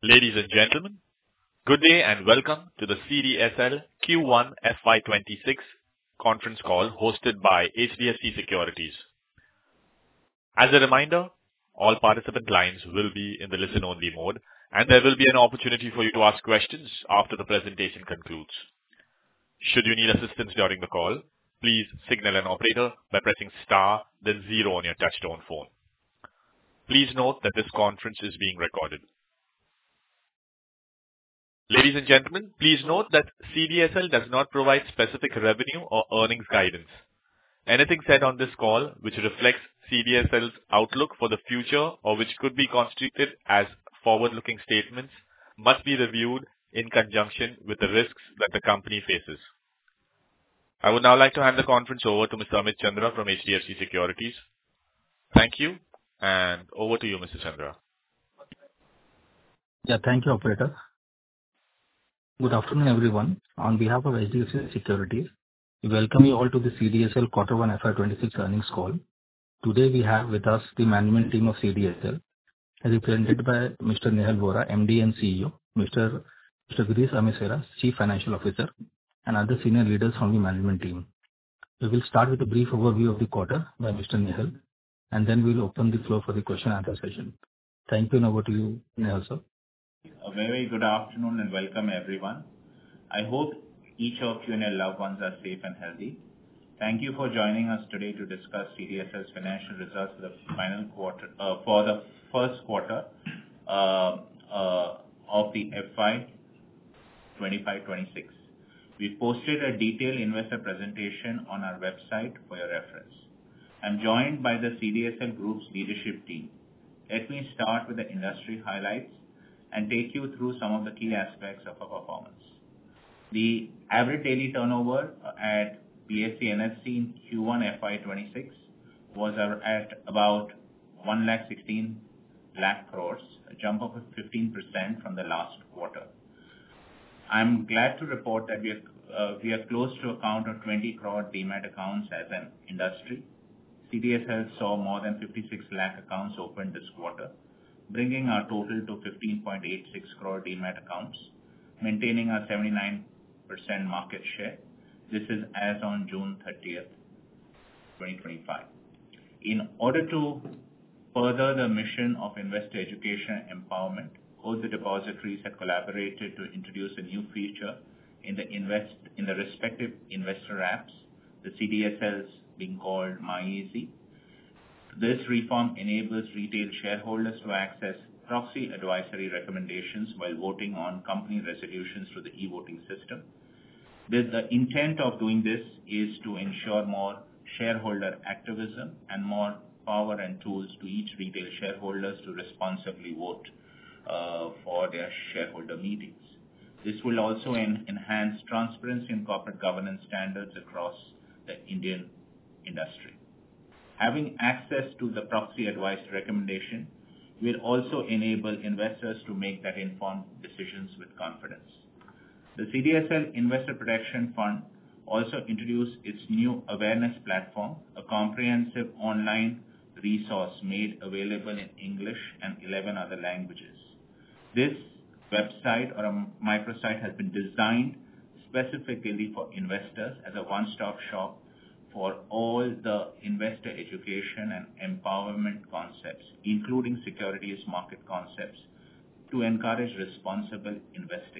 Ladies and gentlemen, good day and welcome to the CDSL Q1 FY26 conference call hosted by HDFC Securities. As a reminder, all participant lines will be in the listen-only mode, and there will be an opportunity for you to ask questions after the presentation concludes. Should you need assistance during the call, please signal an operator by pressing star, then zero on your touch-tone phone. Please note that this conference is being recorded. Ladies and gentlemen, please note that CDSL does not provide specific revenue or earnings guidance. Anything said on this call which reflects CDSL's outlook for the future or which could be constituted as forward-looking statements must be reviewed in conjunction with the risks that the company faces. I would now like to hand the conference over to Mr. Amit Chandra from HDFC Securities. Thank you, and over to you, Mr. Chandra. Yeah, thank you, operator. Good afternoon, everyone. On behalf of HDFC Securities, we welcome you all to the CDSL Q1 FY26 earnings call. Today, we have with us the management team of CDSL, represented by Mr. Nehal Vora, MD and CEO, Mr. Girish Amesara, Chief Financial Officer, and other senior leaders from the management team. We will start with a brief overview of the quarter by Mr. Nehal, and then we'll open the floor for the question-and-answer session. Thank you, and over to you, Nehal, sir. A very good afternoon and welcome everyone. I hope each of you and your loved ones are safe and healthy. Thank you for joining us today to discuss CDSL's financial results for the first quarter of the FY 25-26. We posted a detailed investor presentation on our website for your reference. I'm joined by the CDSL Group's leadership team. Let me start with the industry highlights and take you through some of the key aspects of our performance. The average daily turnover at BSE NSE in Q1 FY26 was at about 116 lakh crores, a jump of 15% from the last quarter. I'm glad to report that we are close to a count of 20 crore Demat accounts as an industry. CDSL saw more than 56 lakh accounts opened this quarter, bringing our total to 15.86 crore Demat accounts, maintaining our 79% market share. This is as on June 30th, 2025. In order to further the mission of investor education and empowerment, both the depositories have collaborated to introduce a new feature in the respective investor apps, the CDSLs being called MyEasy. This reform enables retail shareholders to access proxy advisory recommendations while voting on company resolutions through the e-voting system. The intent of doing this is to ensure more shareholder activism and more power and tools to each retail shareholders to responsibly vote for their shareholder meetings. This will also enhance transparency and corporate governance standards across the Indian industry. Having access to the proxy advice recommendation will also enable investors to make that informed decisions with confidence. The CDSL Investor Protection Fund also introduced its new awareness platform, a comprehensive online resource made available in English and 11 other languages. This website or a microsite has been designed specifically for investors as a one-stop shop for all the investor education and empowerment concepts, including securities market concepts, to encourage responsible investing.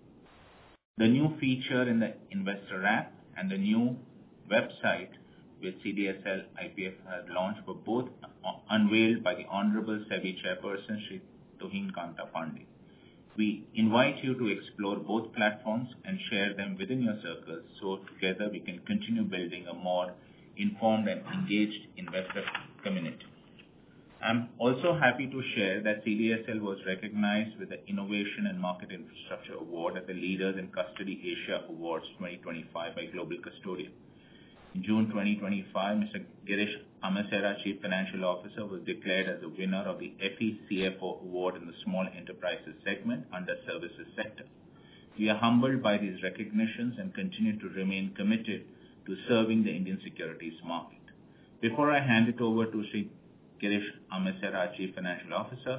The new feature in the investor app and the new website which CDSL IPF has launched were both unveiled by the Honorable SEBI Chairperson, Shri Tuhin Kanta Pandey. We invite you to explore both platforms and share them within your circles so together we can continue building a more informed and engaged investor community. I'm also happy to share that CDSL was recognized with the Innovation and Market Infrastructure Award at the Leaders in Custody Asia Awards 2025 by Global Custodian. In June 2025, Mr. Girish Amesara, Chief Financial Officer, was declared as the winner of the FE CFO Award in the Small Enterprises segment under Services sector. We are humbled by these recognitions and continue to remain committed to serving the Indian securities market. Before I hand it over to Shri Girish Amesara, Chief Financial Officer,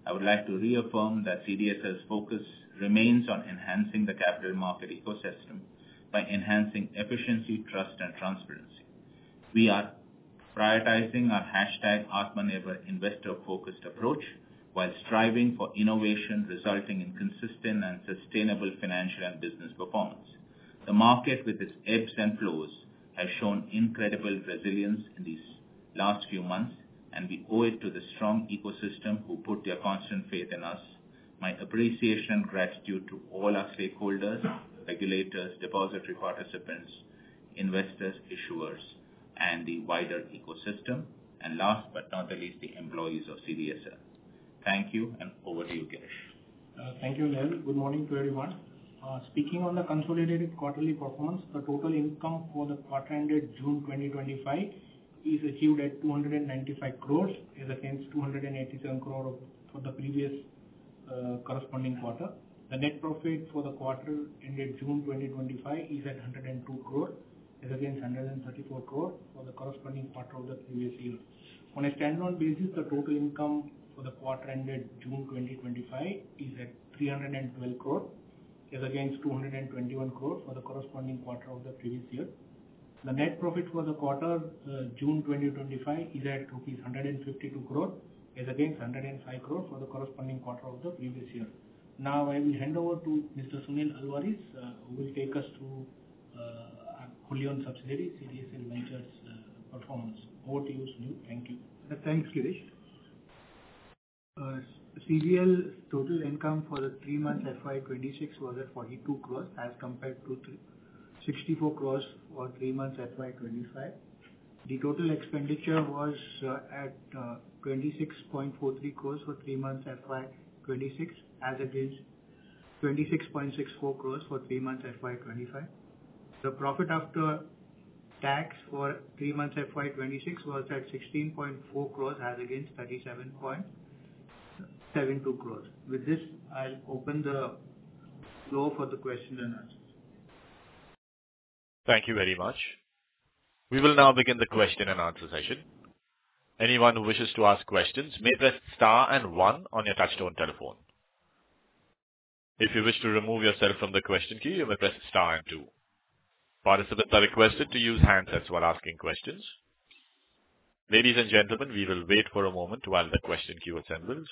I would like to reaffirm that CDSL's focus remains on enhancing the capital market ecosystem by enhancing efficiency, trust, and transparency. We are prioritizing our #Atmanirbhar investor-focused approach while striving for innovation resulting in consistent and sustainable financial and business performance. The market, with its ebbs and flows, has shown incredible resilience in these last few months, and we owe it to the strong ecosystem who put their constant faith in us. My appreciation and gratitude to all our stakeholders, regulators, depository participants, investors, issuers, and the wider ecosystem, and last but not the least, the employees of CDSL. Thank you, and over to you, Girish. Thank you, Nehal. Good morning to everyone. Speaking on the consolidated quarterly performance, the total income for the quarter ended June 2025 is achieved at 295 crores as against 287 crore for the previous corresponding quarter. The net profit for the quarter ended June 2025 is at 102 crore as against 134 crore for the corresponding quarter of the previous year. On a standalone basis, the total income for the quarter ended June 2025 is at 312 crore as against 221 crore for the corresponding quarter of the previous year. The net profit for the quarter June 2025 is at rupees 152 crore as against 105 crore for the corresponding quarter of the previous year. Now I will hand over to Mr. Sunil Alvares, who will take us through wholly owned subsidiary CDSL Ventures performance. Over to you, Sunil. Thank you. Thanks, Girish. CDSL total income for the 3 months FY26 was at 42 crores as compared to 64 crores for 3 months FY25. The total expenditure was at 26.43 crores for 3 months FY26 as against 26.64 crores for 3 months FY25. The profit after tax for 3 months FY26 was at 16.4 crores as against 37.72 crores. With this, I'll open the floor for the questions and answers. Thank you very much. We will now begin the question and answer session. Anyone who wishes to ask questions may press star and 1 on your touchtone telephone. If you wish to remove yourself from the question queue, you may press star and 2. Participants are requested to use handsets while asking questions. Ladies and gentlemen, we will wait for a moment while the question queue assembles.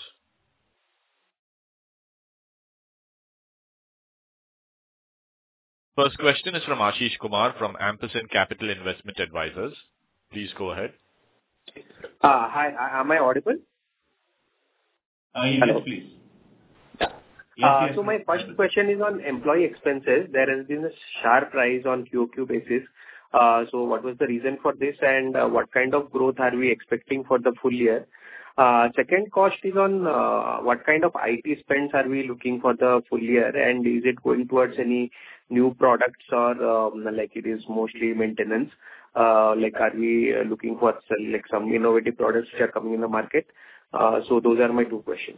First question is from Ashish Kumar from Ampersand Capital Investment Advisors. Please go ahead. Hi, am I audible? Yes, Hello. please. Yeah. So my first question is on employee expenses. There has been a sharp rise on QoQ basis. So what was the reason for this, and what kind of growth are we expecting for the full year? Second cost is on what kind of IT spends are we looking for the full year, and is it going towards any new products or like it is mostly maintenance? Like are we looking for like some innovative products which are coming in the market? So those are my 2 questions.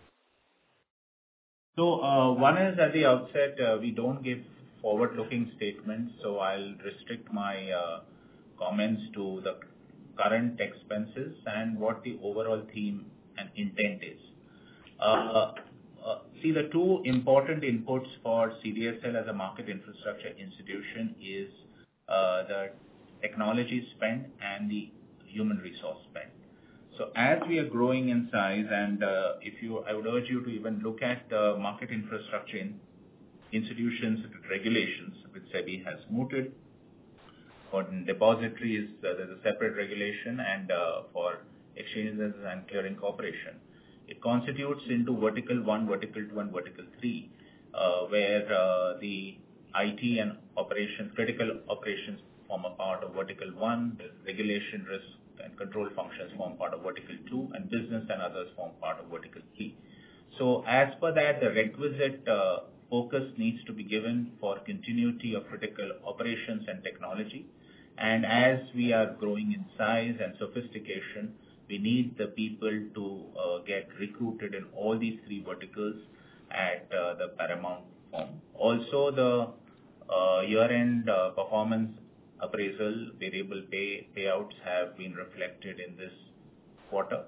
So one is at the outset, we don't give forward-looking statements, so I'll restrict my comments to the current expenses and what the overall theme and intent is. See, the 2 important inputs for CDSL as a market infrastructure institution is the technology spend and the human resource spend. So as we are growing in size, and I would urge you to even look at the market infrastructure institutions regulations, which SEBI has mooted. For depositories, there's a separate regulation, and for exchanges and clearing corporation, it constitutes into Vertical 1, Vertical 2, and Vertical 3, where the IT and operations, critical operations form a part of Vertical 1, the regulation, risk, and control functions form part of Vertical 2, and business and others form part of Vertical 3. So as per that, the requisite focus needs to be given for continuity of critical operations and technology. And as we are growing in size and sophistication, we need the people to get recruited in all these 3 verticals at the paramount form. Also, the year-end performance appraisal variable payouts have been reflected in this quarter.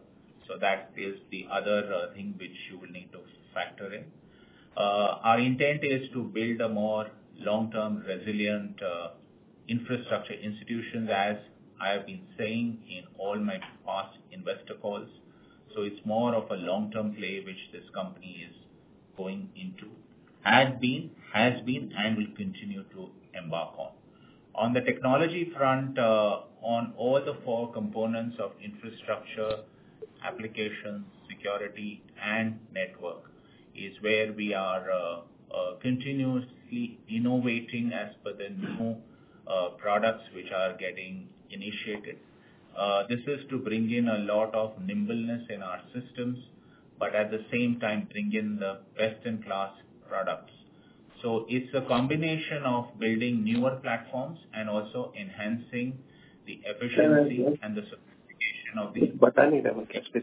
So that is the other thing which you will need to factor in. Our intent is to build a more long-term resilient infrastructure institutions, as I have been saying in all my past investor calls. So it's more of a long-term play which this company is going into, has been, and will continue to embark on. On the technology front, on all the four components of infrastructure, applications, security, and network, is where we are continuously innovating as per the new products which are getting initiated. This is to bring in a lot of nimbleness in our systems, but at the same time bring in the best-in-class products. So it's a combination of building newer platforms and also enhancing the efficiency and the sophistication of the.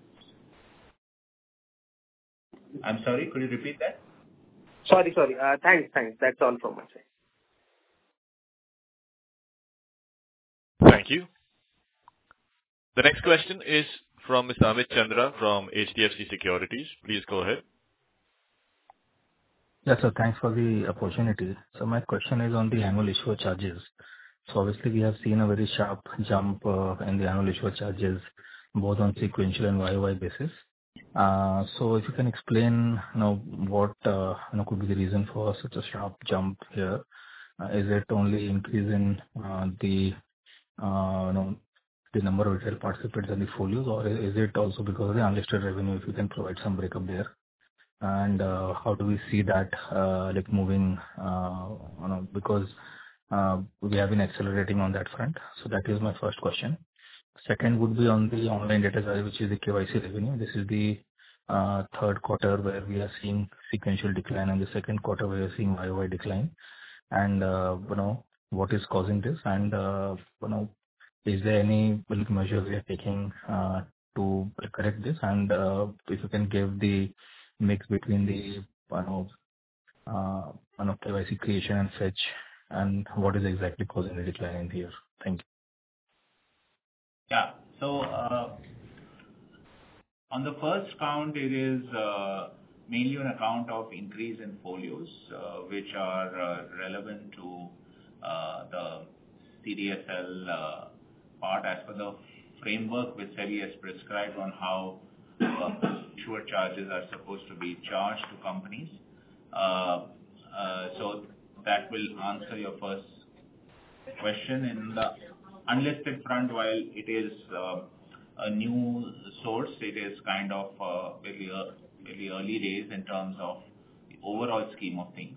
I'm sorry, could you repeat that? Sorry. Thanks. That's all from my side. Thank you. The next question is from Mr. Amit Chandra from HDFC Securities. Please go ahead. Yes, sir. Thanks for the opportunity. So my question is on the annual issuer charges. So obviously, we have seen a very sharp jump in the annual issuer charges, both on sequential and YOY basis. So if you can explain, what could be the reason for such a sharp jump here? Is it only increase in the number of retail participants and the folios, or is it also because of the unlisted revenue? If you can provide some breakup there. And how do we see that moving? Because we have been accelerating on that front. So that is my first question. Second would be on the online data charge, which is the KYC revenue. This is the third quarter where we are seeing sequential decline, and the second quarter where we are seeing YOY decline. And what is causing this? And is there any measure we are taking to correct this? And if you can give the mix between the KYC creation and fetch, and what is exactly causing the decline in here? Thank you. Yeah. So on the first count, it is mainly on account of increase in folios, which are relevant to the CDSL part as per the framework which SEBI has prescribed on how issuer charges are supposed to be charged to companies. So that will answer your first question. In the unlisted front, while it is a new source, it is kind of very early days in terms of the overall scheme of things.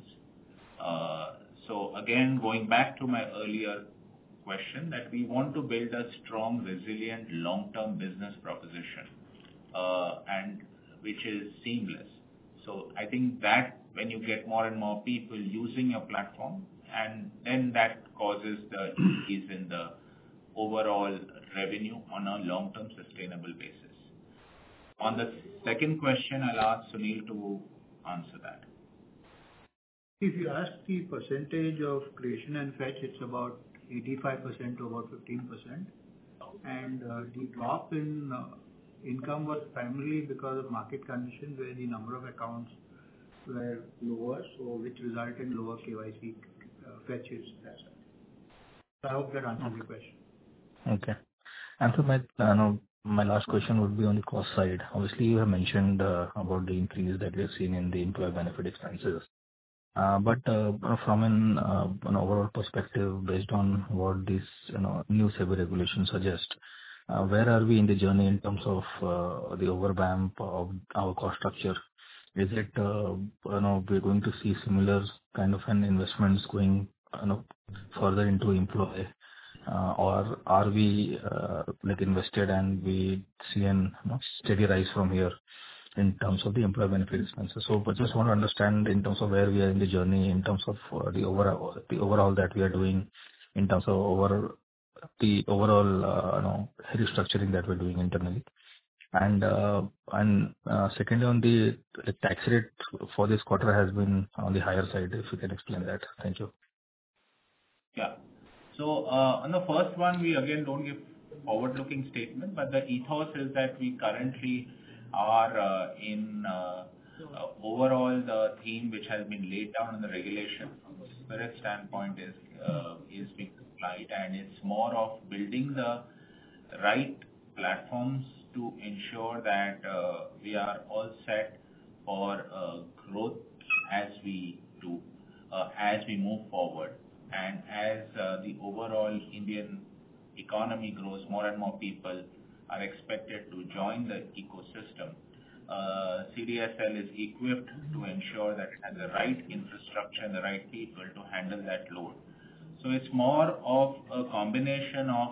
So again, going back to my earlier question, that we want to build a strong, resilient, long-term business proposition, and which is seamless. So I think that when you get more and more people using your platform, and then that causes the increase in the overall revenue on a long-term sustainable basis. On the second question, I'll ask Sunil to answer that. If you ask the percentage of creation and fetch, it's about 85% to about 15%. And the drop in income was primarily because of market conditions where the number of accounts were lower, so which resulted in lower KYC fetches. That's it. So I hope that answers your question. Okay. And so my last question would be on the cost side. Obviously, you have mentioned about the increase that we have seen in the employee benefit expenses. But from an overall perspective, based on what this new SEBI regulation suggests, where are we in the journey in terms of the overvamp of our cost structure? Is it we're going to see similar kind of an investments going further into employee, or are we invested and we see a steady rise from here in terms of the employee benefit expenses? So I just want to understand in terms of where we are in the journey, in terms of the overall that we are doing, in terms of the overall restructuring that we're doing internally. And secondly, on the tax rate for this quarter has been on the higher side. If you can explain that. Thank you. Yeah. So on the first one, we again don't give forward-looking statement, but the ethos is that we currently are in overall the theme which has been laid down in the regulation from the spirit standpoint is being applied, and it's more of building the right platforms to ensure that we are all set for growth as we move forward. And as the overall Indian economy grows, more and more people are expected to join the ecosystem. CDSL is equipped to ensure that it has the right infrastructure and the right people to handle that load. So it's more of a combination of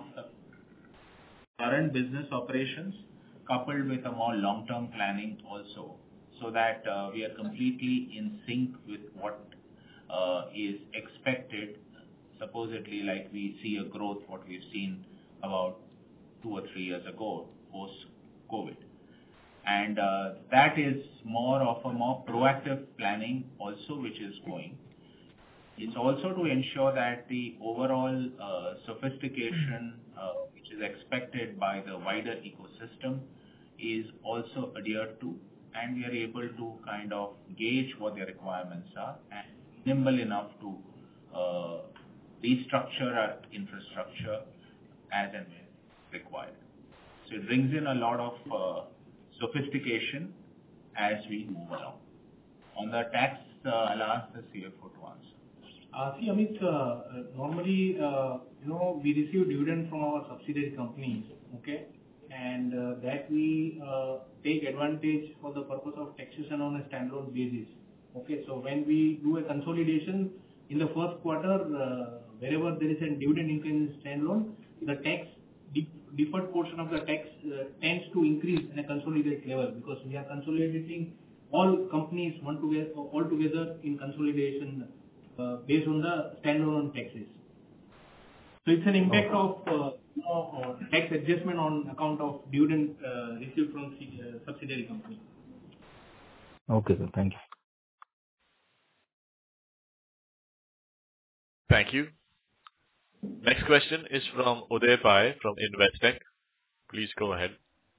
current business operations coupled with a more long-term planning also, so that we are completely in sync with what is expected, supposedly like we see a growth, what we've seen about 2 or 3 years ago, post-COVID. And that is more of a more proactive planning also which is going. It's also to ensure that the overall sophistication which is expected by the wider ecosystem is also adhered to, and we are able to kind of gauge what their requirements are and nimble enough to restructure our infrastructure as and when required. So it brings in a lot of sophistication as we move along. On the tax, I'll ask the CFO to answer. See, Amit, normally, we receive dividend from our subsidiary companies, okay, and that we take advantage for the purpose of taxation on a standalone basis. Okay, so when we do a consolidation in the first quarter, wherever there is a dividend income in standalone, the tax deferred portion of the tax tends to increase in a consolidated level, because we are consolidating all companies all together in consolidation based on the standalone taxes. So it's an impact of tax adjustment on account of dividend received from subsidiary company. Okay, sir. Thank you. Thank you. Next question is from Uday Pai from Investec. Please go ahead.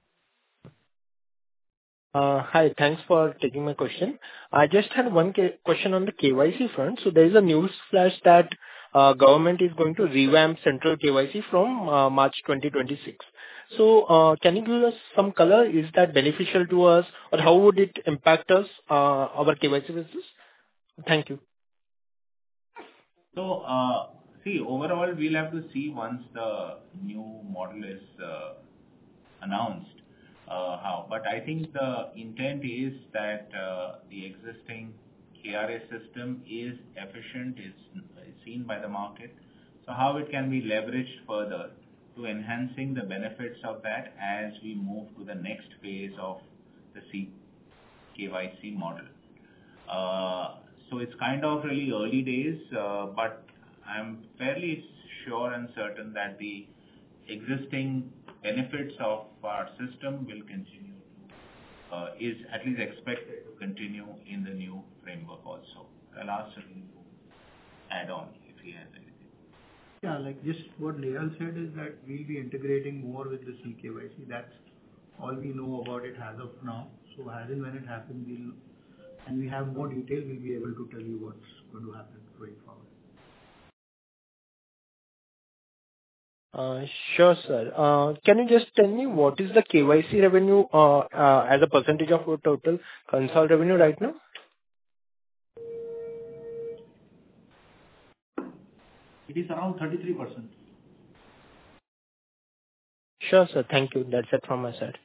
Hi, thanks for taking my question. I just had one question on the KYC front. So there is a news flash that government is going to revamp central KYC from March 2026. So can you give us some color? Is that beneficial to us, or how would it impact us, our KYC business? Thank you. So, see, overall, we'll have to see once the new model is announced how. But I think the intent is that the existing KRA system is efficient, is seen by the market. So how it can be leveraged further to enhancing the benefits of that as we move to the next phase of the KYC model. So it's kind of really early days, but I'm fairly sure and certain that the existing benefits of our system will continue is at least expected to continue in the new framework also. I'll ask him to add on if he has anything. Yeah, like just what Nehal said is that we'll be integrating more with the CKYC. That's all we know about it as of now. So as and when it happens, and we have more detail, we'll be able to tell you what's going to happen going forward. Sure, sir. Can you just tell me what is the KYC revenue as a percentage of your total consolidated revenue right now? It is around 33%. Sure, sir. Thank you. That's it from my side.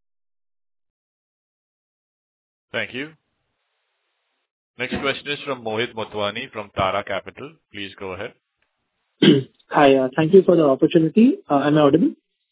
Thank you. Next question is from Mohit Motwani from Tara Capital. Please go ahead. Hi, thank you for the opportunity. Am I audible?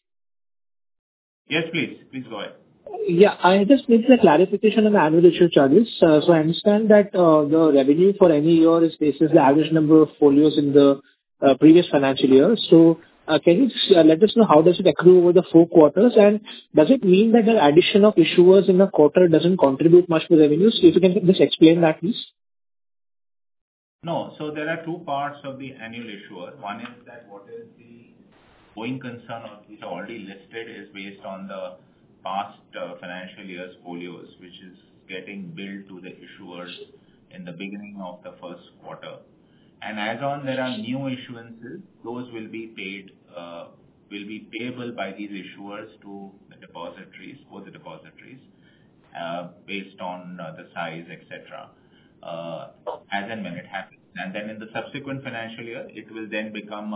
Yes, please. Please go ahead. Yeah, I just need a clarification on the annual issue charges. So I understand that the revenue for any year is based on the average number of folios in the previous financial year. So can you let us know how does it accrue over the 4 quarters, and does it mean that the addition of issuers in a quarter doesn't contribute much to revenues? If you can just explain that, please. No, so there are 2 parts of the annual issuer. One is that what is the going concern which are already listed is based on the past financial year's folios, which is getting billed to the issuers in the beginning of the first quarter. And as on there are new issuances, those will be paid, will be payable by these issuers to the depositories, both the depositories, based on the size, etc., as and when it happens. And then in the subsequent financial year, it will then become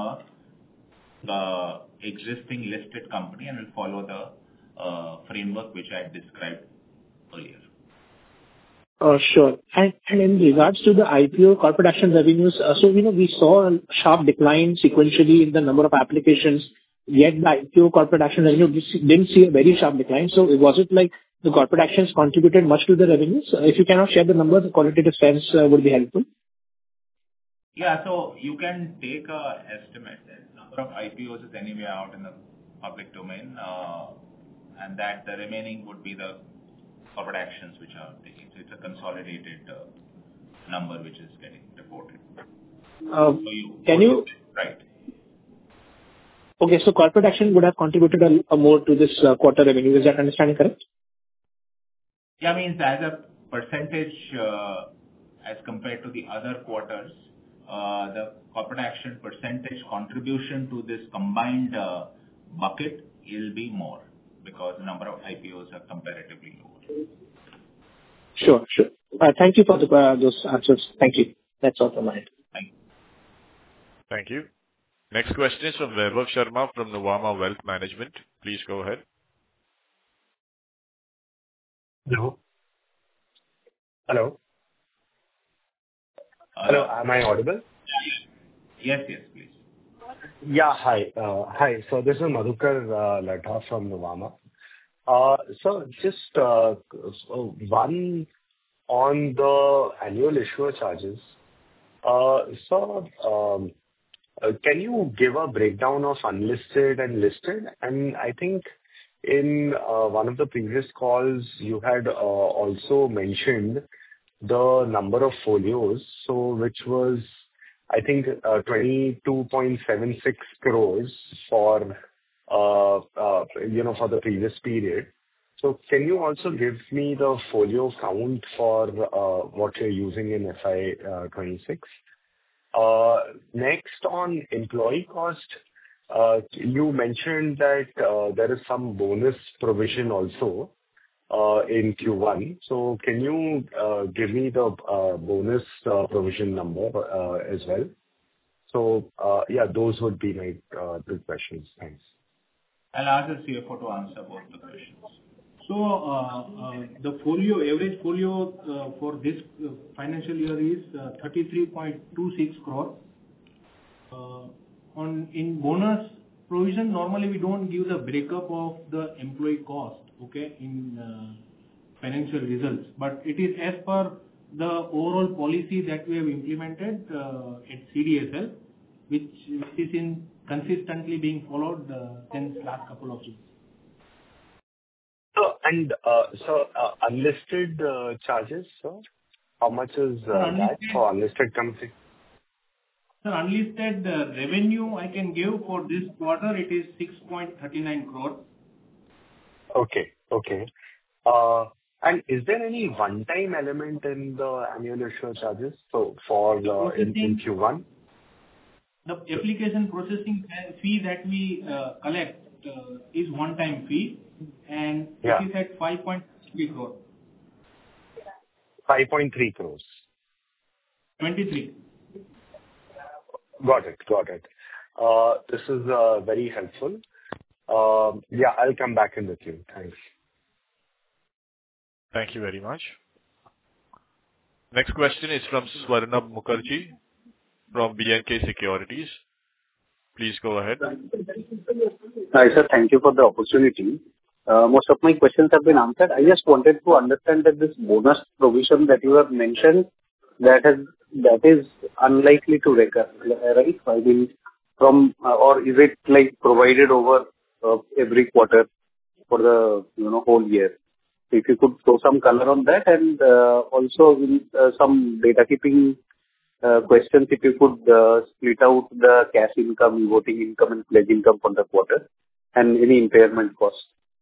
a existing listed company and will follow the framework which I described earlier. Sure. And in regards to the IPO corporate action revenues, so we saw a sharp decline sequentially in the number of applications, yet the IPO corporate action revenue didn't see a very sharp decline. So was it like the corporate actions contributed much to the revenues? If you cannot share the numbers, the qualitative sense would be helpful. Yeah, so you can take a estimate. The number of IPOs is anyway out in the public domain, and that the remaining would be the corporate actions which are taking. So it's a consolidated number which is getting reported. Right. Okay, so corporate action would have contributed more to this quarter revenue. Is that understanding correct? Yeah, means as a percentage as compared to the other quarters, the corporate action percentage contribution to this combined bucket will be more because the number of IPOs are comparatively lower. Sure. Thank you for those answers. Thank you. That's all from my end. Thank you. Next question is from Vaibhav Sharma from Nuvama Wealth Management. Please go ahead. Hello, am I audible? Yes, please. Yeah, hi. So this is Madhukar Ladha from Nuvama. So just one on the annual issuer charges. So can you give a breakdown of unlisted and listed? And I think in one of the previous calls, you had also mentioned the number of folios, so which was, I think, 22.76 crores for for the previous period. So can you also give me the folio count for what you're using in FY 26? Next, on employee cost, you mentioned that there is some bonus provision also in Q1. So can you give me the bonus provision number as well? So yeah, those would be my two questions. Thanks. I'll ask the CFO to answer both the questions. So the folio, average folio for this financial year is 33.26 crore. In bonus provision, normally we don't give the breakup of the employee cost, okay, in financial results. But it is as per the overall policy that we have implemented at CDSL, which is consistently being followed since last couple of years. So unlisted charges, sir? How much is that for unlisted company? So unlisted revenue I can give for this quarter, it is 6.39 crore. Okay. And is there any one-time element in the annual issuer charges? So for in Q1? The application processing fee that we collect is one-time fee, and it is at 5.3 crore. 5.3 crores. 23. Got it. This is very helpful. Yeah, I'll come back in the queue. Thanks. Thank you very much. Next question is from Swarnabh Mukherjee from B&K Securities. Please go ahead. Hi, sir. Thank you for the opportunity. Most of my questions have been answered. I just wanted to understand that this bonus provision that you have mentioned, that is unlikely to recur, right? I mean, or is it like provided over every quarter for the whole year? If you could throw some color on that, and also some data keeping questions, if you could split out the cash income, voting income, and pledge income for the quarter, and any impairment costs.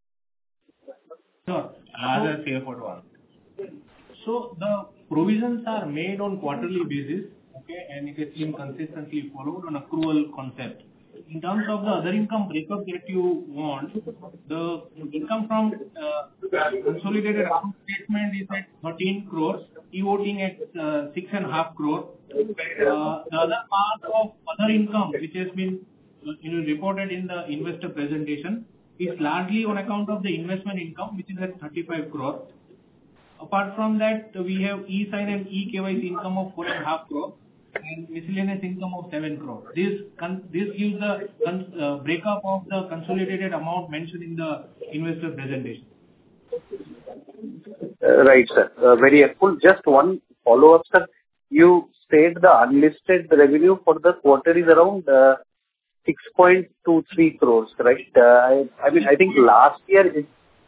Sure. Other CFO one. So the provisions are made on quarterly basis, okay, and it has been consistently followed on accrual concept. In terms of the other income breakup that you want, the income from consolidated account statement is at 13 crores, e-voting at 6.5 crores. The other part of other income, which has been reported in the investor presentation, is largely on account of the investment income, which is at 35 crores. Apart from that, we have e-sign and e-KYC income of 4.5 crores and miscellaneous income of 7 crores. This gives the breakup of the consolidated amount mentioned in the investor presentation. Right, sir. Very helpful. Just one follow-up, sir. You said the unlisted revenue for the quarter is around 6.23 crores, right? I mean, I think last year.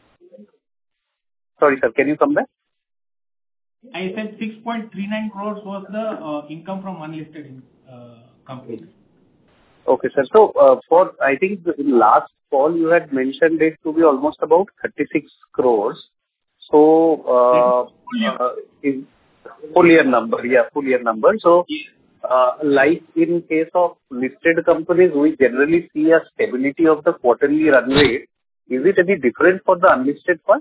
Sorry, sir. Can you come back? I said 6.39 crores was the income from unlisted companies. Okay, sir. So, for I think in last call you had mentioned it to be almost about 36 crores. So, in full year number, full year number. So, like in case of listed companies, we generally see a stability of the quarterly run rate. Is it any different for the unlisted part?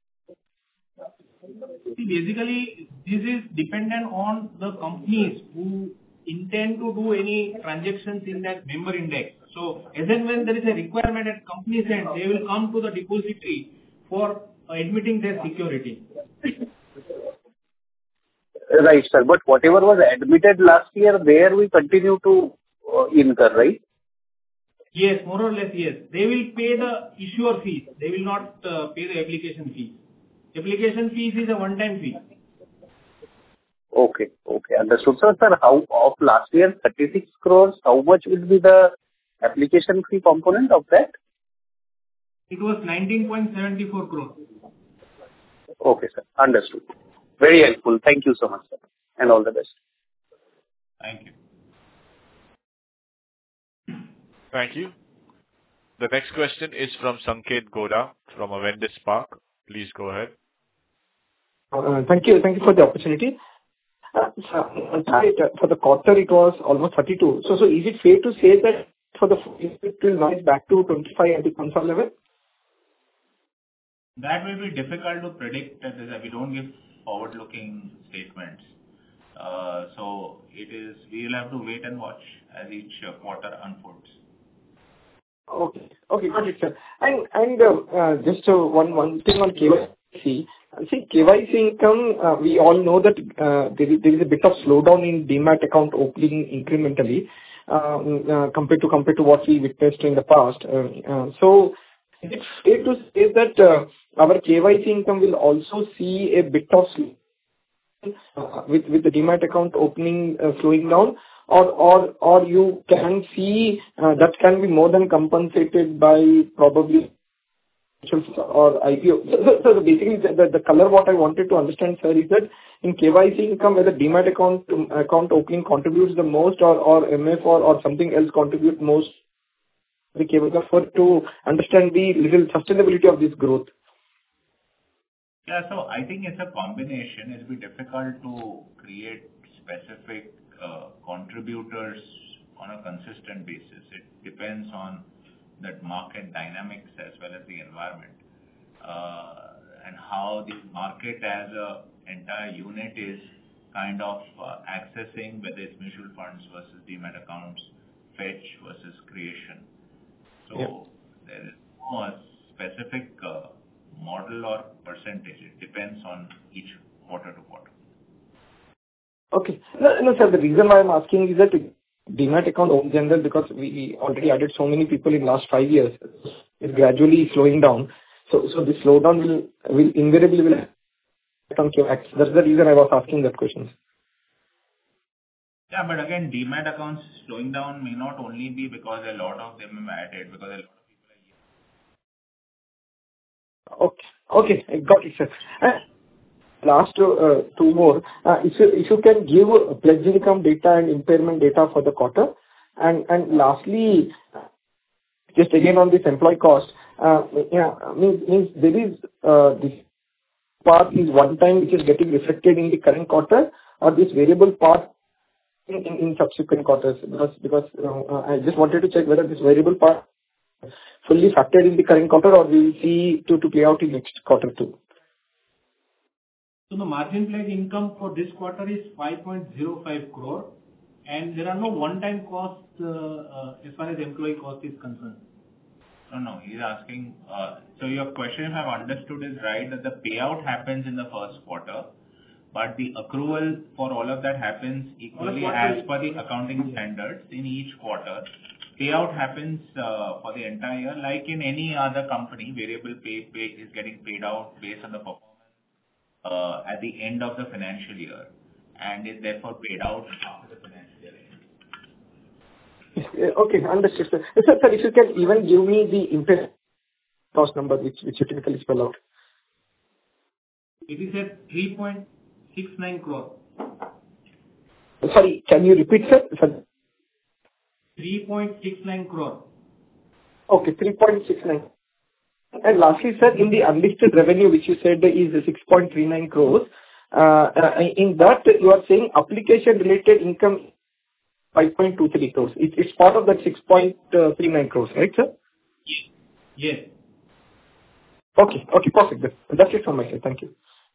See, basically, this is dependent on the companies who intend to do any transactions in that member index. So, as and when there is a requirement at company's end, they will come to the depository for admitting their security. Right, sir. But whatever was admitted last year, there we continue to incur, right? Yes, more or less, yes. They will pay the issuer fees. They will not pay the application fee. Application fees is a one-time fee. Okay, understood. So, sir, how of last year 36 crores, how much will be the application fee component of that? It was 19.74 crores. Okay, sir. Understood. Very helpful. Thank you so much, sir. And all the best. Thank you. Thank you. The next question is from Sanket Goda from Avendus Spark. Please go ahead. Thank you for the opportunity. For the quarter, it was almost 32. So is it fair to say that for the it will rise back to 25 at the console level? That will be difficult to predict. We don't give forward-looking statements. So we will have to wait and watch as each quarter unfolds. Okay, got it, sir. And just one thing on KYC. See, KYC income, we all know that there is a bit of slowdown in Demat account opening incrementally compared to what we witnessed in the past. So is it fair to say that our KYC income will also see a bit of with the Demat account opening slowing down, or you can see that can be more than compensated by probably or IPO. So basically, the color what I wanted to understand, sir, is that in KYC income, whether Demat account opening contributes the most, or MF or something else contribute most, the KYC for to understand the little sustainability of this growth. Yeah, so I think it's a combination. It'll be difficult to create specific contributors on a consistent basis. It depends on that market dynamics as well as the environment and how the market as a entire unit is kind of accessing whether it's mutual funds versus Demat accounts, fetch versus creation. So there is no specific model or percentage. It depends on each quarter to quarter. Okay. No, sir, the reason why I'm asking is that Demat account in general, because we already added so many people in last 5 years, it's gradually slowing down. So the slowdown will invariably come to X. That's the reason I was asking that question. Yeah, but again, Demat accounts slowing down may not only be because a lot of them have added, because a lot of people are here. Okay, I got it, sir. last two more. If you can give pledge income data and impairment data for the quarter. And lastly, just again on this employee cost, means there is this part is one time which is getting reflected in the current quarter, or this variable part in subsequent quarters? Because I just wanted to check whether this variable part fully factored in the current quarter, or we will see to play out in next quarter too. So the margin pledge income for this quarter is 5.05 crore, and there are no one-time costs as far as employee cost is concerned. No, he's asking. So your question, if I've understood, is right, that the payout happens in the first quarter, but the accrual for all of that happens equally as per the accounting standards in each quarter. Payout happens for the entire year, like in any other company. Variable pay is getting paid out based on the performance at the end of the financial year, and is therefore paid out after the financial year ends. Okay, understood, sir. Sir, if you can even give me the interest cost number which you typically spell out. It is at 3.69 crore. Sorry, can you repeat, sir? 3.69 crore. Okay, 3.69. And lastly, sir, in the unlisted revenue, which you said is 6.39 crores, in that you are saying application-related income 5.23 crores. It's part of that 6.39 crores, right, sir? Yes. Okay, perfect. That's it from my side. Thank you.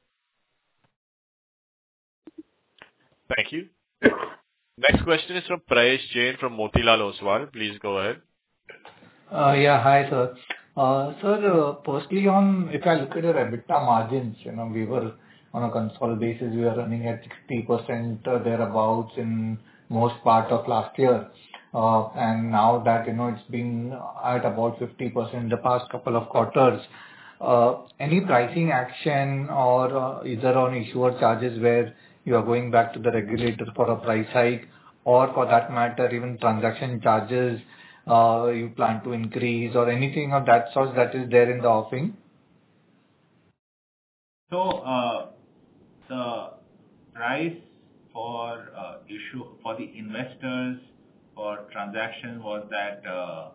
Thank you. Next question is from Prayesh Jain from Motilal Oswal. Please go ahead. Yeah, hi, sir. Sir, firstly, if I look at your EBITDA margins, we were on a consolidated basis, we were running at 60% thereabouts in most part of last year. And now that, it's been at about 50% the past couple of quarters. Any pricing action or either on issuer charges where you are going back to the regulator for a price hike, or for that matter, even transaction charges you plan to increase, or anything of that sort that is there in the offering? So the price for for the investors for transaction was that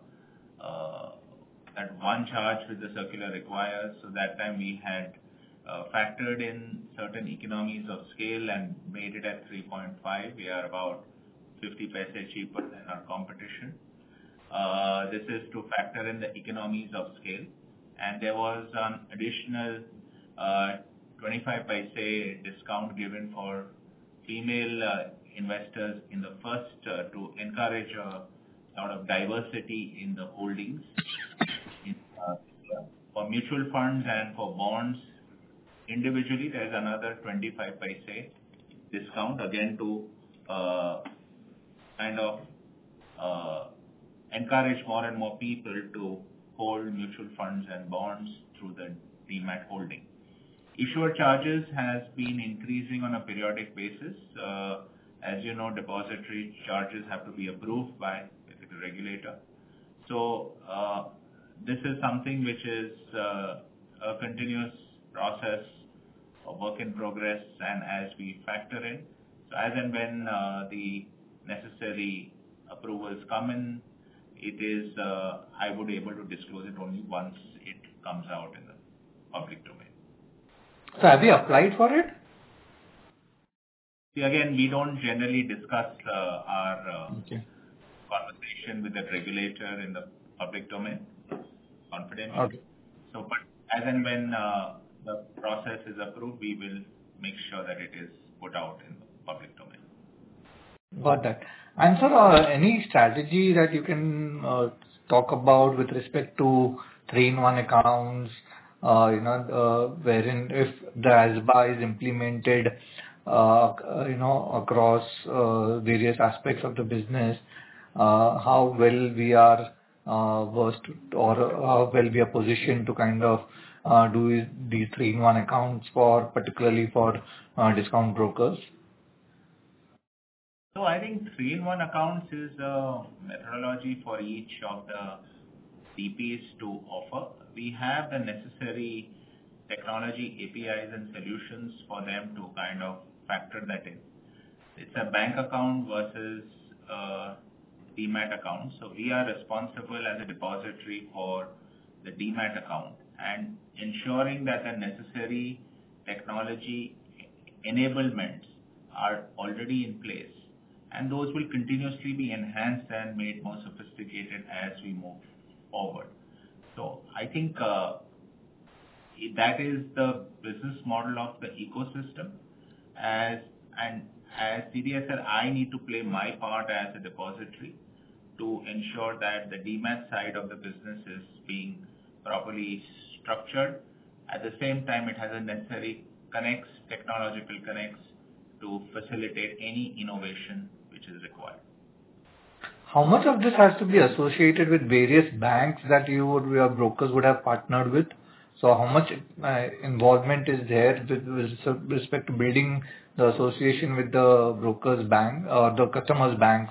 one charge which the circular requires. So that time we had factored in certain economies of scale and made it at 3.5. We are about 50 paise cheaper than our competition. This is to factor in the economies of scale. And there was an additional 25 paise discount given for female investors in the first to encourage a lot of diversity in the holdings. For mutual funds and for bonds individually, there is another 25 paise discount, again to kind of encourage more and more people to hold mutual funds and bonds through the Demat holding. Issuer charges has been increasing on a periodic basis. As you know, depository charges have to be approved by the regulator. So this is something which is a continuous process, a work in progress, and as we factor in. So as and when the necessary approvals come in, it is I would be able to disclose it only once it comes out in the public domain. So have you applied for it? See, again, we don't generally discuss our conversation with the regulator in the public domain, confidential. Okay. So, but as and when the process is approved, we will make sure that it is put out in the public domain. Got that. And sir, any strategy that you can talk about with respect to 3-in-1 accounts, wherein if the ASBA is implemented, across various aspects of the business, how well we are versed or how well we are positioned to kind of do these 3-in-1 accounts particularly for discount brokers? So I think 3-in-1 accounts is a methodology for each of the CPs to offer. We have the necessary technology APIs and solutions for them to kind of factor that in. It's a bank account versus Demat account. So we are responsible as a depository for the Demat account and ensuring that the necessary technology enablements are already in place. And those will continuously be enhanced and made more sophisticated as we move forward. So I think that is the business model of the ecosystem. As CDSL, I need to play my part as a depository to ensure that the Demat side of the business is being properly structured. At the same time, it has a necessary technological connects to facilitate any innovation which is required. How much of this has to be associated with various banks that your brokers would have partnered with? So how much involvement is there with respect to building the association with the brokers' bank or the customers' banks?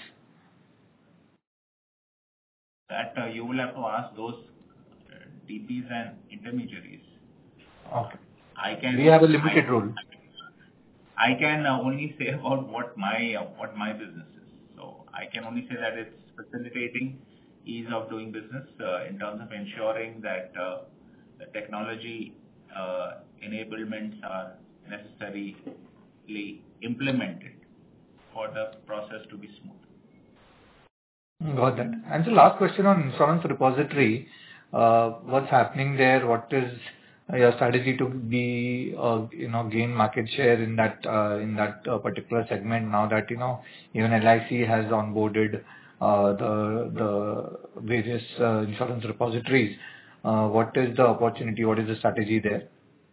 That you will have to ask those DPs and intermediaries. Okay. We have a limited role. I can only say about what my business is. So I can only say that it's facilitating ease of doing business in terms of ensuring that the technology enablements are necessarily implemented for the process to be smooth. Got that. And the last question on insurance repository, what's happening there? What is your strategy to be, gain market share in that particular segment now that, even LIC has onboarded the various insurance repositories? What is the opportunity? What is the strategy there?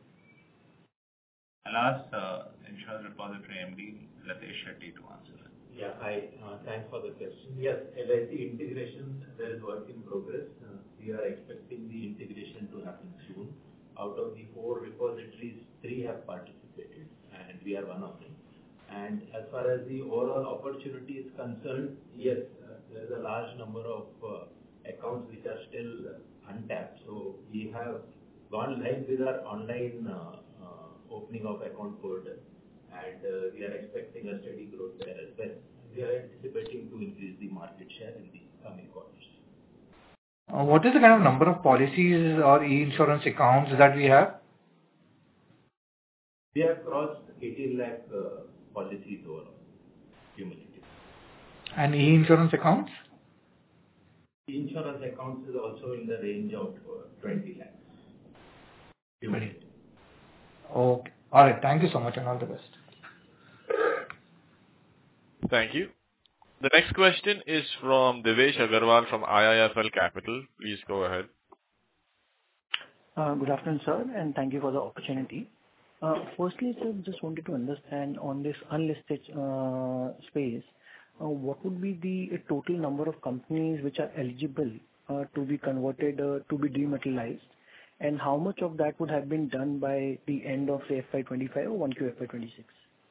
I'll ask Insurance Repository MD Latesh Shetty to answer that. Yeah, hi. Thanks for the question. Yes, LIC integration, there is work in progress. We are expecting the integration to happen soon. Out of the 4 repositories, 3 have participated, and we are one of them. And as far as the overall opportunity is concerned, yes, there is a large number of accounts which are still untapped. So we have gone live with our online opening of account portal, and we are expecting a steady growth there as well. We are anticipating to increase the market share in the coming quarters. What is the kind of number of policies or e-insurance accounts that we have? We have crossed 18 lakh policies overall, cumulative. And e-insurance accounts? E-insurance accounts is also in the range of 20 lakhs. Cumulative. Okay. All right. Thank you so much and all the best. Thank you. The next question is from Devesh Agarwal from IIFL Capital. Please go ahead. Good afternoon, sir, and thank you for the opportunity. Firstly, sir, just wanted to understand on this unlisted space, what would be the total number of companies which are eligible to be converted to be dematerialized, and how much of that would have been done by the end of say FY25 or 1Q FY26?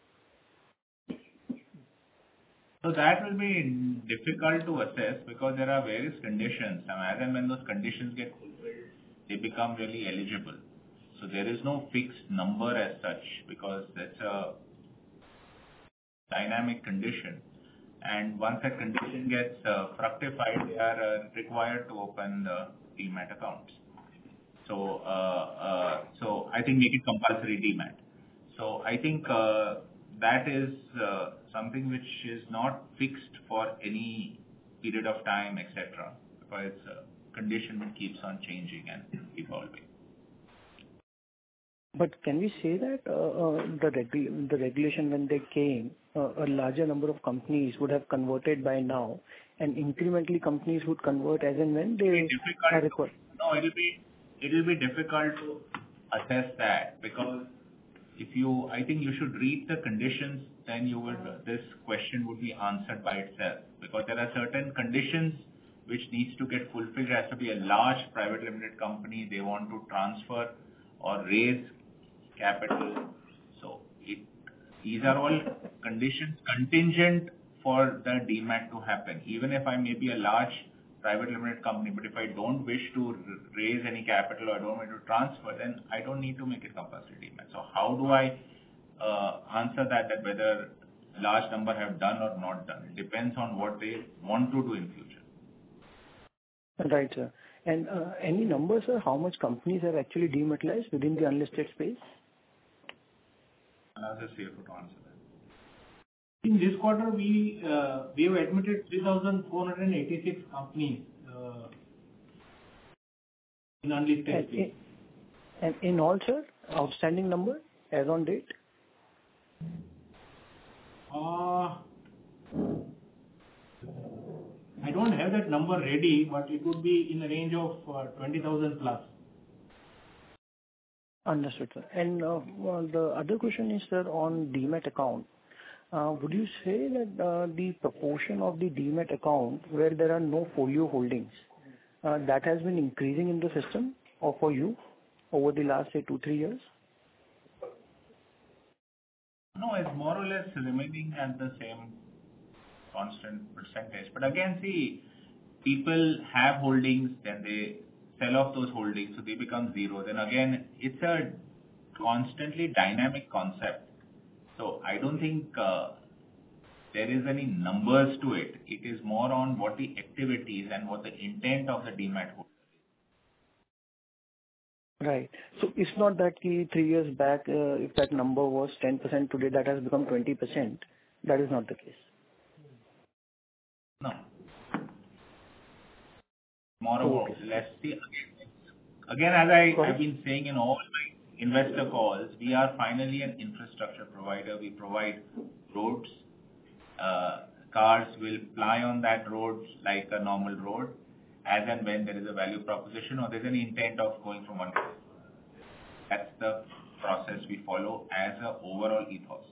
So that will be difficult to assess because there are various conditions. And as and when those conditions get fulfilled, they become really eligible. So there is no fixed number as such because that's a dynamic condition. And once that condition gets fructified, they are required to open the Demat accounts. So I think make it compulsory Demat. So I think that is something which is not fixed for any period of time, etc. Because it's a condition that keeps on changing and evolving. But can we say that the regulation when they came, a larger number of companies would have converted by now, and incrementally companies would convert as and when they are required? No, it will be difficult to assess that because I think you should read the conditions, then this question would be answered by itself. Because there are certain conditions which needs to get fulfilled. There has to be a large private limited company. They want to transfer or raise capital. So these are all conditions contingent for the Demat to happen. Even if I may be a large private limited company, but if I don't wish to raise any capital or I don't want to transfer, then I don't need to make it compulsory demat. So how do I answer that whether large number have done or not done? It depends on what they want to do in future. Right, sir. And any numbers, sir, how much companies have actually dematerialized within the unlisted space? I'll ask the CFO to answer that. In this quarter, we have admitted 3,486 companies in unlisted space. And in all, sir, outstanding number as on date? I don't have that number ready, but it would be in the range of 20,000 plus. Understood, sir. And the other question is, sir, on demat account. Would you say that the proportion of the demat account where there are no folio holdings, that has been increasing in the system or for you over the last, say, 2-3 years? No, it's more or less remaining at the same constant percentage. But again, see, people have holdings, then they sell off those holdings, so they become zero. Then again, it's a constantly dynamic concept. So I don't think there is any numbers to it. It is more on what the activities and what the intent of the demat holder is. Right. So it's not that 3 years back, if that number was 10%, today that has become 20%. That is not the case. No. More or less. See, again, as I've been saying in all my investor calls, we are finally an infrastructure provider. We provide roads. Cars will ply on that road like a normal road, as and when there is a value proposition or there's an intent of going from one place. That's the process we follow as an overall ethos.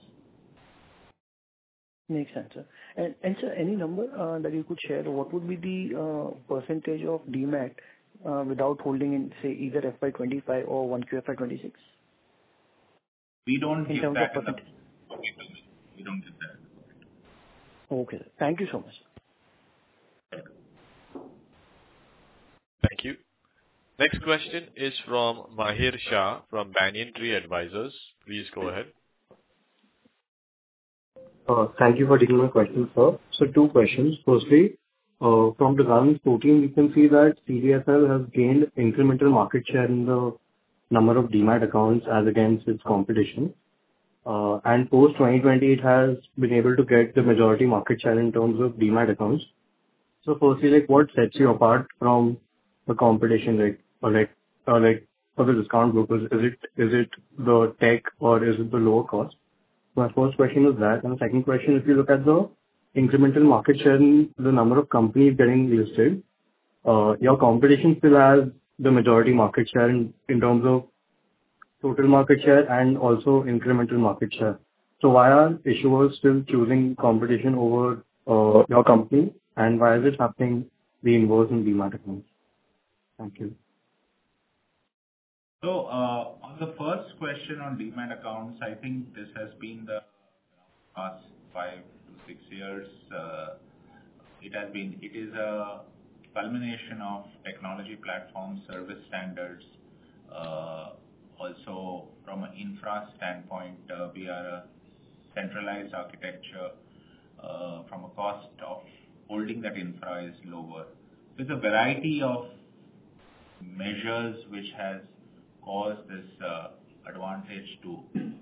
Makes sense, sir. And sir, any number that you could share, what would be the percentage of demat without holding in, say, either FY25 or 1Q FY26? We don't give that. We don't give that. Okay, sir. Thank you so much. Thank you. Next question is from Mahir Shah from Banyan Tree Advisors. Please go ahead. Thank you for taking my question, sir. So 2 questions. Firstly, from 2014, we can see that CDSL has gained incremental market share in the number of demat accounts as against its competition. And post 2020, it has been able to get the majority market share in terms of demat accounts. So firstly, what sets you apart from the competition, for the discount brokers? Is it the tech or is it the lower cost? My first question is that. And the second question, if you look at the incremental market share in the number of companies getting listed, your competition still has the majority market share in terms of total market share and also incremental market share. So why are issuers still choosing competition over your company, and why is it happening the inverse in demat accounts? Thank you. So on the first question on demat accounts, I think this has been the past 5 to 6 years. It is a culmination of technology platforms, service standards. Also, from an infra standpoint, we are a centralized architecture. From a cost of holding that infra is lower. There's a variety of measures which has caused this advantage too.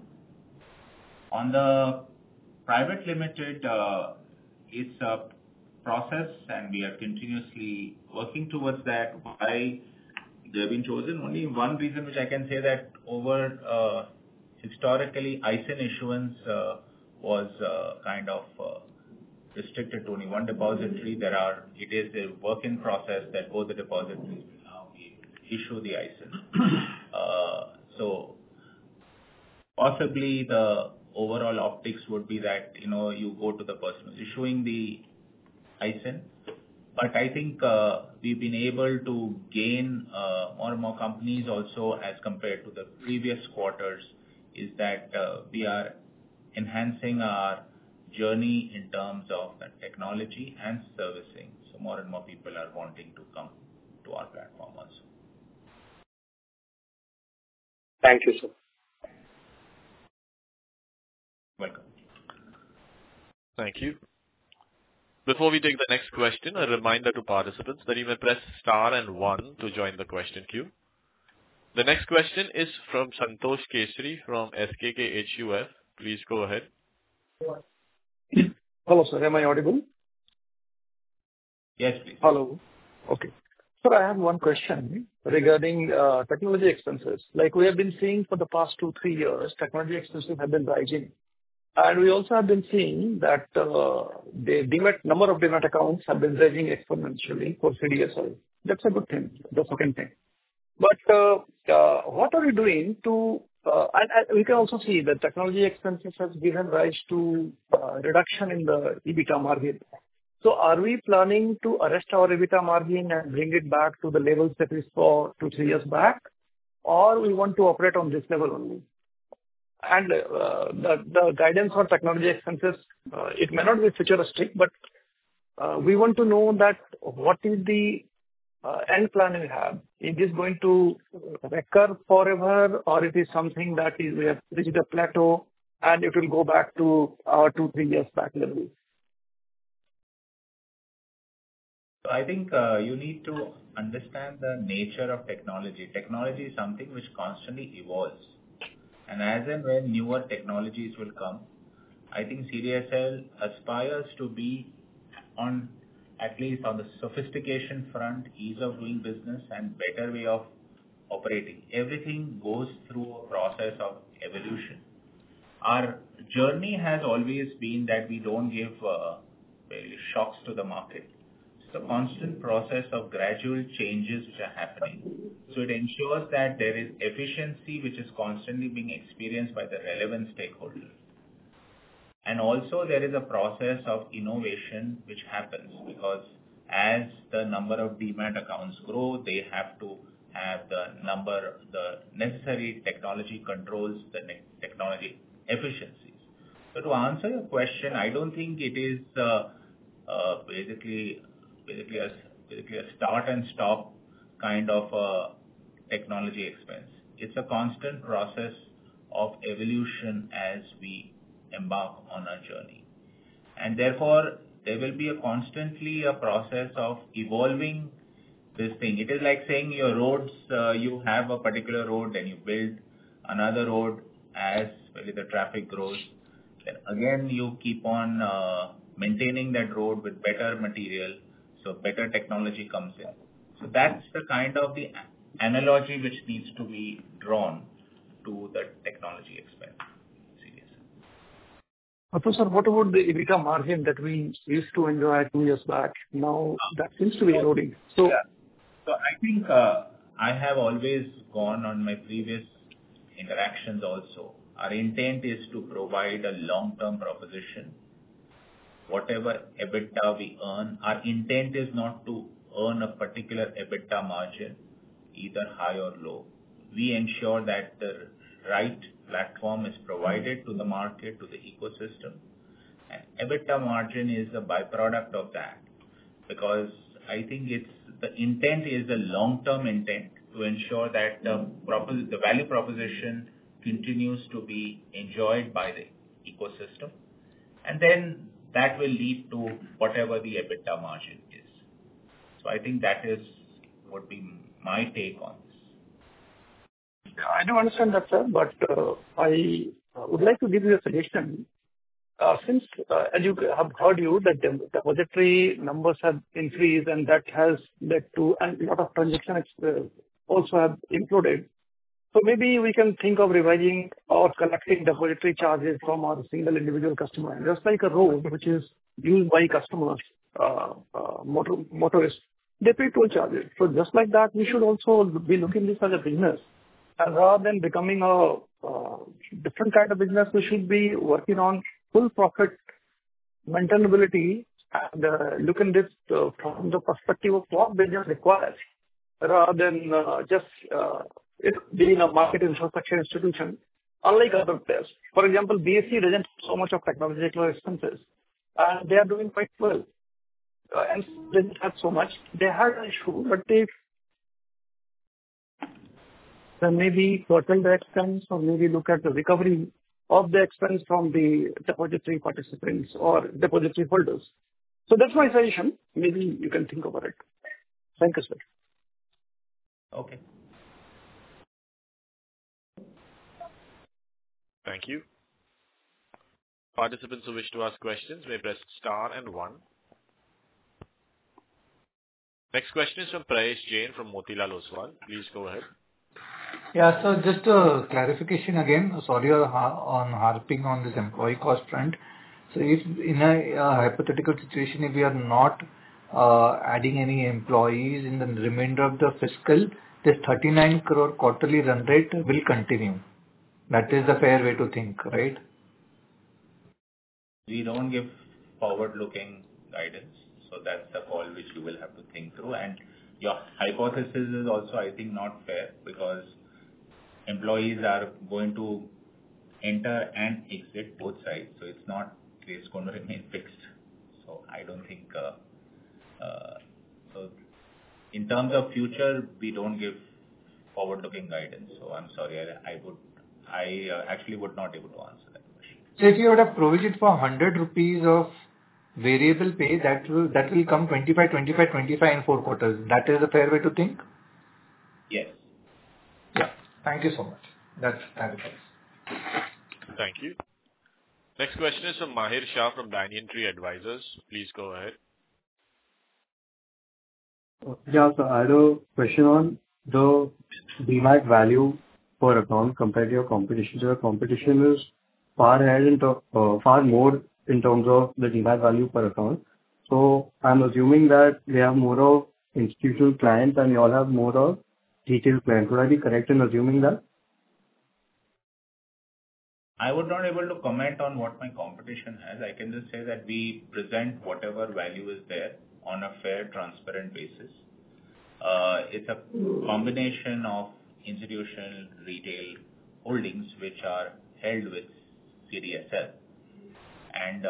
On the private limited, it's a process and we are continuously working towards that. Why they have been chosen? Only one reason which I can say that over historically ISIN issuance was kind of restricted to only one depository. It is a work in process that both the depositories will now issue the ISIN. So possibly the overall optics would be that you go to the person who's issuing the ISIN. But I think we've been able to gain more and more companies also as compared to the previous quarters, is that we are enhancing our journey in terms of the technology and servicing. So more and more people are wanting to come to our platform also. Thank you, sir. Welcome. Thank you. Before we take the next question, a reminder to participants that you may press star and 1 to join the question queue. The next question is from Santosh Kesari from SKK HUF. Please go ahead. Hello, sir. Am I audible? Yes, please. Hello. Okay. Sir, I have one question regarding technology expenses. Like we have been seeing for the past 2-3 years, expenses have been rising. And we also have been seeing that the number of Demat accounts have been rising exponentially for CDSL. That's a good thing, the second thing. But what are we doing to, and we can also see that technology expenses has given rise to reduction in the EBITDA margin. So are we planning to arrest our EBITDA margin and bring it back to the levels that we saw 2-3 years back? Or we want to operate on this level only? And the guidance for technology expenses, it may not be futuristic, but we want to know that what is the end plan we have. Is this going to recur forever, or it is something that is we have reached a plateau and it will go back to our 2-3 years back level? So I think you need to understand the nature of technology. Technology is something which constantly evolves. And as and when newer technologies will come, I think CDSL aspires to be on, at least on the sophistication front, ease of doing business and better way of operating. Everything goes through a process of evolution. Our journey has always been that we don't give shocks to the market. It's a constant process of gradual changes which are happening. So it ensures that there is efficiency which is constantly being experienced by the relevant stakeholders. And also there is a process of innovation which happens because as the number of Demat accounts grow, they have to have the necessary technology controls, the technology efficiencies. So to answer your question, I don't think it is basically a start and stop kind of a technology expense. It's a constant process of evolution as we embark on our journey. And therefore, there will be constantly a process of evolving this thing. It is like saying your roads, you have a particular road and you build another road as the traffic grows. Then again, you keep on maintaining that road with better material, so better technology comes in. So that's the kind of the analogy which needs to be drawn to the technology expense. So, sir, what about the EBITDA margin that we used to enjoy 2 years back? Now that seems to be eroding. So I think I have always gone on my previous interactions also. Our intent is to provide a long-term proposition. Whatever EBITDA we earn, our intent is not to earn a particular EBITDA margin, either high or low. We ensure that the right platform is provided to the market, to the ecosystem. And EBITDA margin is a byproduct of that because I think the intent is a long-term intent to ensure that the value proposition continues to be enjoyed by the ecosystem. And then that will lead to whatever the EBITDA margin is. So I think that would be my take on this. I do understand that, sir, but I would like to give you a suggestion. Since, as you have heard that the depository numbers have increased and that has led to a lot of transactions also have imploded. So maybe we can think of revising or collecting depository charges from our single individual customer. Just like a road which is used by customers, motorists, they pay toll charges. So just like that, we should also be looking this as a business. And rather than becoming a different kind of business, we should be working on full profit maintainability and look at this from the perspective of what business requires, rather than just it being a market infrastructure institution unlike other players. For example, BSE doesn't have so much of technological expenses, and they are doing quite well. And they didn't have so much. They had an issue, but they then maybe total the expense or maybe look at the recovery of the expense from the depository participants or depository holders. So that's my suggestion. Maybe you can think about it. Thank you, sir. Okay. Thank you. Participants who wish to ask questions may press star and 1. Next question is from Prayesh Jain from Motilal Oswal. Please go ahead. Yeah, so just a clarification again. Sorry on harping on this employee cost front. So if in a hypothetical situation, if we are not adding any employees in the remainder of the fiscal, this 39 crore quarterly run rate will continue. That is the fair way to think, right? We don't give forward-looking guidance, so that's the call which you will have to think through. And your hypothesis is also, I think, not fair because employees are going to enter and exit both sides, so it's not it's going to remain fixed. So I don't think so. In terms of future, we don't give forward-looking guidance. So I'm sorry, I actually would not able to answer that question. So if you would have provided for 100 rupees of variable pay, that will come 25 in 4 quarters. That is a fair way to think? Yes. Yeah. Thank you so much. That's it. Thank you. Next question is from Mahir Shah from Banyan Tree Advisors. Please go ahead. Yeah, so I had a question on the Demat value per account compared to your competition. So your competition is far more in terms of the Demat value per account. So I'm assuming that they have more of institutional clients and you all have more of retail clients. Would I be correct in assuming that? I would not able to comment on what my competition has. I can just say that we present whatever value is there on a fair, transparent basis. It's a combination of institutional retail holdings which are held with CDSL. And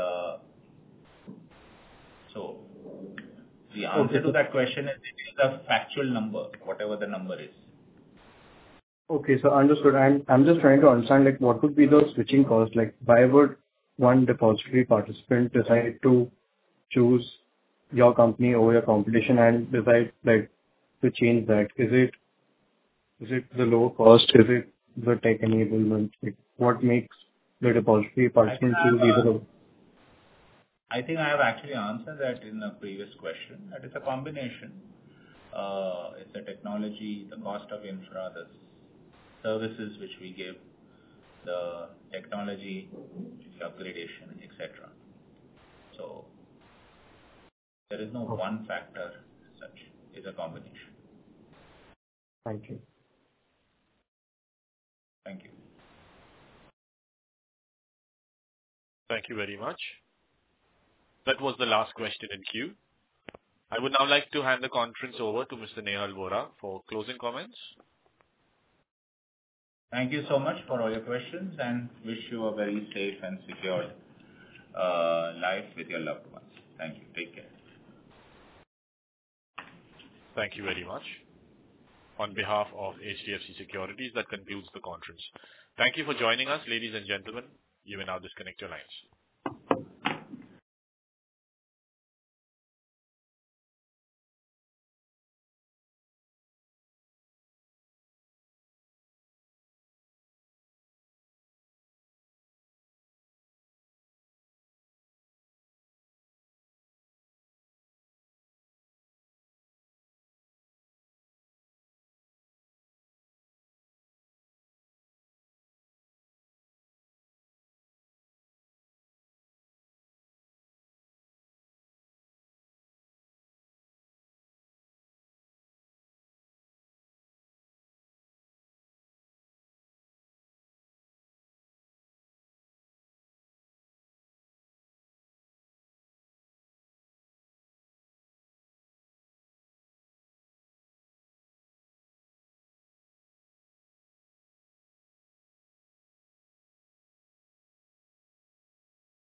so the answer to that question is it is a factual number, whatever the number is. Okay, so understood. I'm just trying to understand like what would be the switching cost? Like why would one depository participant decide to choose your company over your competition and decide like to change that? Is it the low cost? Is it the tech enablement? Like, what makes the depository participant choose either of? I think I have actually answered that in a previous question. That is a combination. It's the technology, the cost of infra, the services which we give, the technology, the upgradation, etc. So there is no one factor such. It's a combination. Thank you. Thank you. Thank you very much. That was the last question in queue. I would now like to hand the conference over to Mr. Nehal Vora for closing comments. Thank you so much for all your questions and wish you a very safe and secure life with your loved ones. Thank you. Take care. Thank you very much. On behalf of HDFC Securities, that concludes the conference. Thank you for joining us, ladies and gentlemen. You may now disconnect your lines.